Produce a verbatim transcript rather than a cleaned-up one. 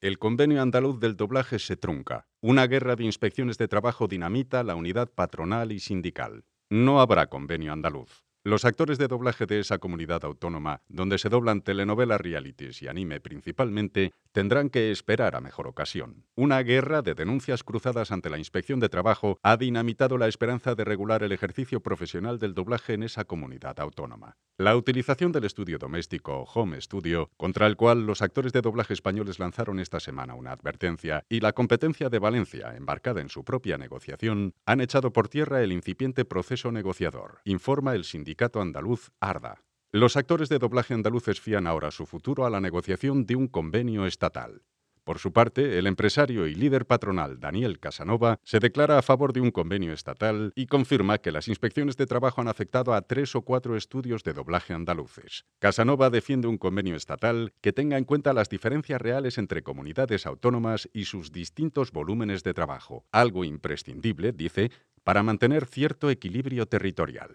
El convenio andaluz del doblaje se trunca. Una guerra de inspecciones de trabajo dinamita la unidad patronal y sindical. No habrá convenio andaluz. Los actores de doblaje de esa comunidad autónoma, donde se doblan telenovelas, realities y anime principalmente, tendrán que esperar a mejor ocasión. Una guerra de denuncias cruzadas ante la Inspección de Trabajo ha dinamitado la esperanza de regular el ejercicio profesional del doblaje en esa comunidad autónoma. La utilización del estudio doméstico o home studio, contra el cual los actores de doblaje españoles lanzaron esta semana una advertencia, y la competencia de Valencia, embarcada en su propia negociación, han echado por tierra el incipiente proceso negociador, informa el sindicato andaluz ARDA. Los actores de doblaje andaluces fían ahora su futuro a la negociación de un convenio estatal. Por su parte, el empresario y líder patronal Daniel Casanova se declara a favor de un convenio estatal y confirma que las inspecciones de trabajo han afectado a tres o cuatro estudios de doblaje andaluces. Casanova defiende un convenio estatal que tenga en cuenta las diferencias reales entre comunidades autónomas y sus distintos volúmenes de trabajo, algo imprescindible, dice, para mantener cierto equilibrio territorial.